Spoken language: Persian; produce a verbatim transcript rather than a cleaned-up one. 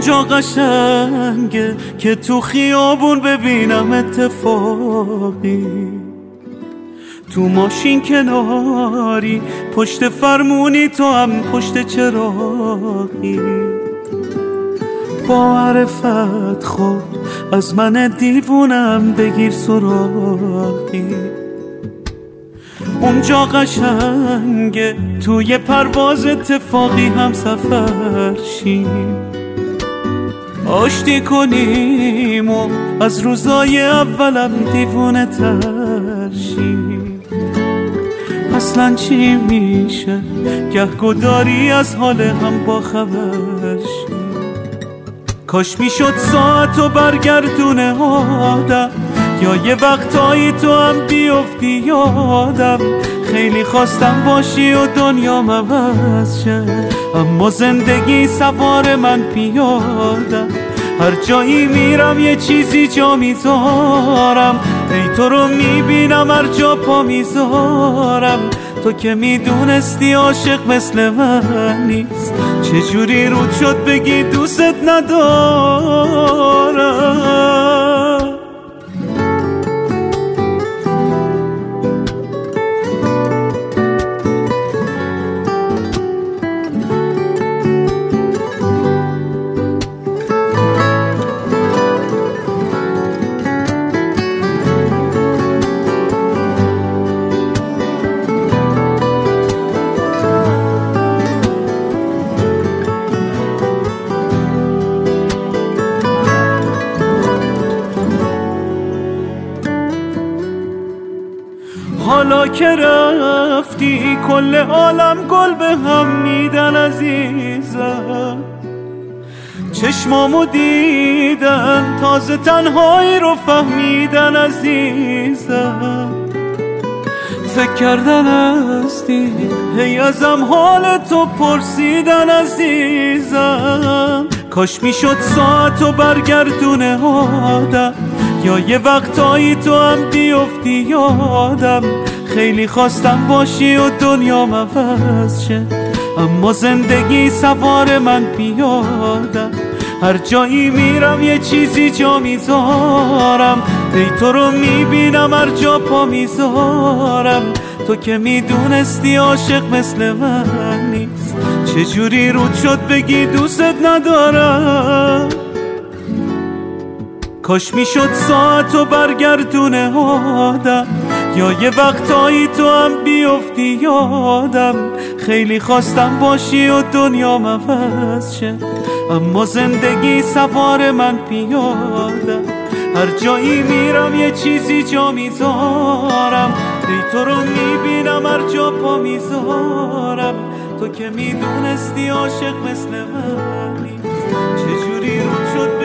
اونجا قشنگه که تو خیابون ببینم اتفاقی، تو ماشین کناری، پشت فرمونی، تو هم پشت چراغی. با عرفت خود از من دیوونم بگیر سراغی. اونجا قشنگه توی پرواز اتفاقی هم سفر شیم، آشتی کنیم و از روزای اولم دیوونه تر شیم. اصلا چی میشه گهگداری از حال هم با خبر شیم. کاش میشد ساعتو برگردونه آدم، یا یه وقتایی تو هم بیفتی یادم. خیلی خواستم باشی و دنیام عوض شه، اما زندگی سوار من پیادم. هر جایی میرم یه چیزی جا میذارم، ای تو رو میبینم هر جا پا میذارم. تو که میدونستی عاشق مثل من نیست، چجوری رود شد بگی دوست ندارم. حالا که رفتی کل عالم گل به هم میدن عزیزم، چشمامو دیدن تازه تنهایی رو فهمیدن عزیزم. فکر کردن هستی هی ازم حال تو پرسیدن عزیزم. کاش میشد ساعتو برگردونه آدم، یا یه وقتایی تو هم بیفتی یادم. خیلی خواستم باشی و دنیام عوض شه، اما زندگی سوار من پیادم. هر جایی میرم یه چیزی جا میذارم، ای تو رو میبینم هر جا پا میذارم. تو که میدونستی عاشق مثل من نیست، چجوری رود شد بگی دوست ندارم. کاش میشد ساعتو برگردونه آدم، یا یه وقتایی تو هم بیفتی یادم. خیلی خواستم باشی و دنیام عوض شه، اما زندگی سوار من پیادم. هر جایی میرم یه چیزی جا میذارم، ای تو رو میبینم هر جا پا میذارم. تو که میدونستی عاشق مثل من نیست، چجوری رود شد